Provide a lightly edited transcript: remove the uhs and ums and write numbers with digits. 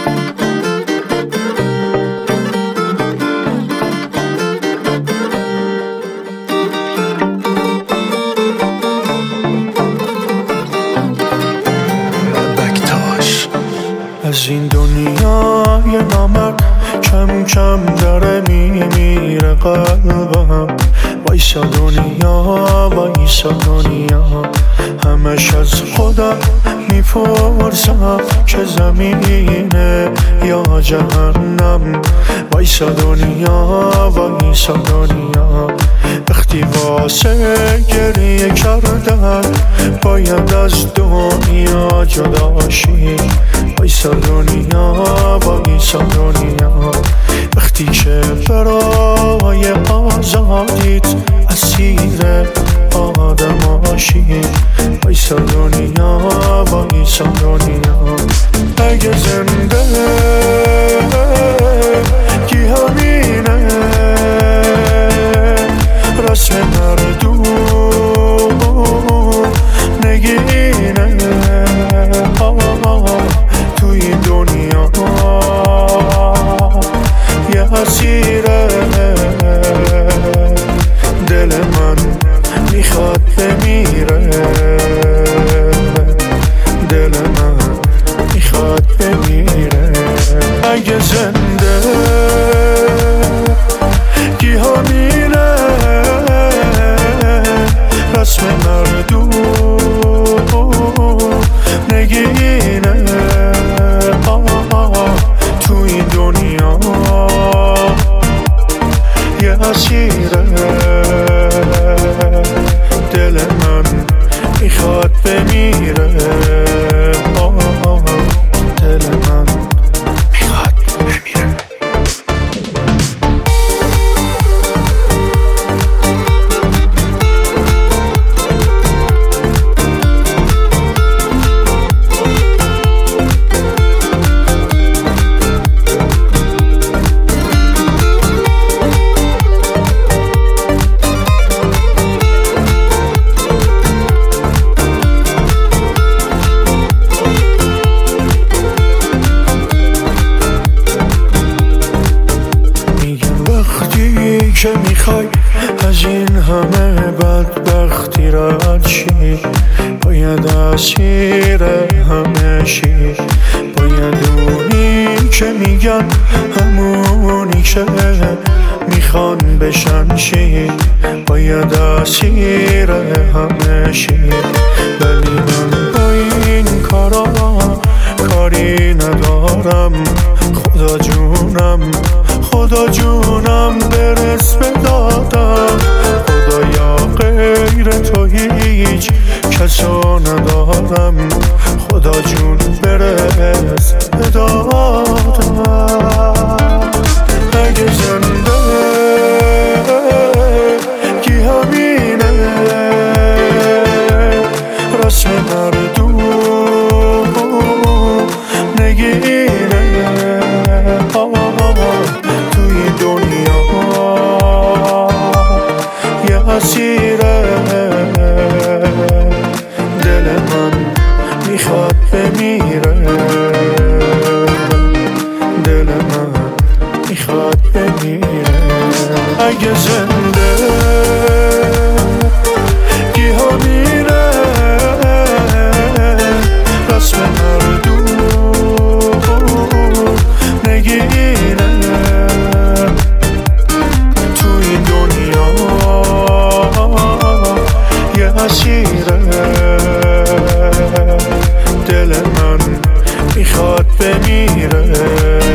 از این دنیای نامرد کم کم داره میمیره قلبم. وایسا دنیا وایسا دنیا، همش از خودم میپرسم که زمینه یا جهنم. وایسا دنیا وایسا دنیا، وقتی واسه گریه کردن باید از دنیا جدا شی. وایسا دنیا وایسا دنیا، وقتی که برای آزادیت اسیر آدم باشی. وایسا دنیا وایسا دنیا، اگه زنده کی همینه رسم مردم نگینه. توی دنیا یه اسیره، دل من میخواد بمیره، دل من میخواد بمیره. اگه زنده کی همینه رسم مردم نگینه. توی دنیا یه اسیره، دل من میخواد بمیره، دل من میخواد بمیره. که میخوای از این همه بدبختی رد شی، باید اسیر همه شی. باید اونی که میگن همونی که میخوان بشن شی، باید اسیر همه شی. ولی من با این کارا کاری ندارم، خدا جونم خدا جونم برس به دادم. خدایا غیر تو هیچ کسا ندارم، خدا جون برس به دادم. اگه زنده کی همینه رسم مردم نگینه. توی دنیا یه اسیره، دل من میخواد بمیره، دل من میخواد بمیره. اگه زنده کی همینه رسم مردم نگینه. توی دنیا یه اسیره، دل من میخواد بمیره.